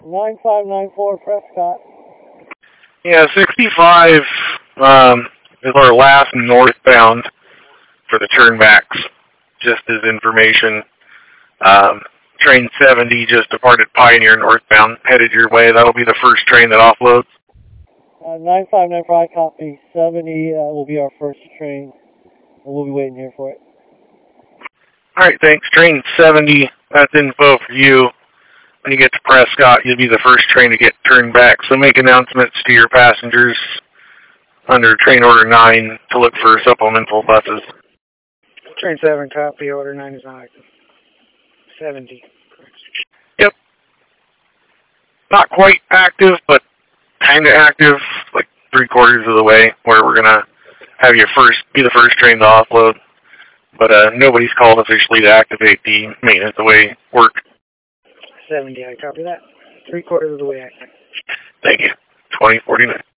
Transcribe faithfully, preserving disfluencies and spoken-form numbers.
nine five nine four Prescott. Yeah, sixty-five um, is our last northbound for the turnbacks, just as information. Um, train seventy just departed Pioneer northbound, headed your way. That'll be the first train that offloads. Uh, nine five nine four, I copy. seventy uh, will be our first train. We'll be waiting here for it. All right, thanks. Train seventy, that's info for you. When you get to Prescott, you'll be the first train to get turned back. So make announcements to your passengers under train order nine to look for supplemental buses. Train seven, copy. Order nine is not active. seventy. Yep. Not quite active, but kind of active, like three quarters of the way, where we're going to have your first, be the first train to offload. But uh, nobody's called officially to activate the maintenance away work. seventy, I copy that. Three quarters of the way active. Thank you. twenty forty-nine.